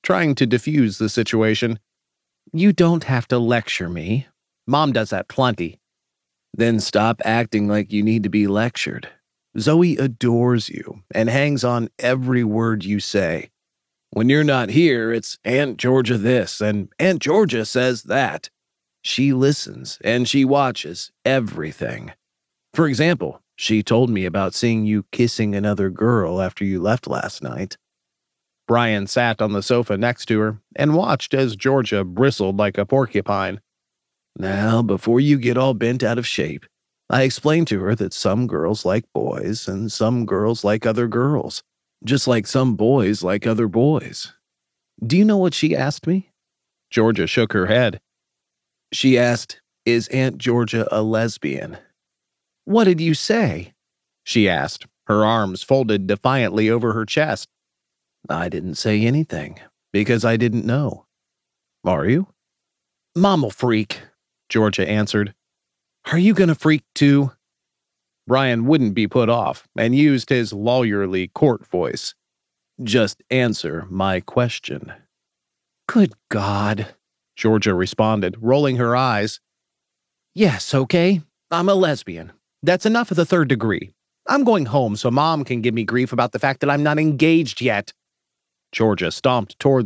trying to diffuse the situation. "You don't have to lecture me. Mom does that plenty." "Then stop acting like you need to be lectured. Zoe adores you and hangs on every word you say. When you're not here, it's Aunt Georgia this and Aunt Georgia says that. She listens and she watches everything. For example, she told me about seeing you kissing another girl after you left last night." Brian sat on the sofa next to her and watched as Georgia bristled like a porcupine. "Now, before you get all bent out of shape, I explained to her that some girls like boys and some girls like other girls, just like some boys like other boys. Do you know what she asked me?" Georgia shook her head. "She asked, 'Is Aunt Georgia a lesbian?'" "What did you say?" she asked, her arms folded defiantly over her chest. "I didn't say anything, because I didn't know. Are you?" "Mom'll freak," Georgia answered. "Are you gonna freak too?" Brian wouldn't be put off and used his lawyerly court voice. "Just answer my question." "Good God," Georgia responded, rolling her eyes. "Yes, okay, I'm a lesbian. That's enough of the third degree. I'm going home so Mom can give me grief about the fact that I'm not engaged yet." Georgia stomped toward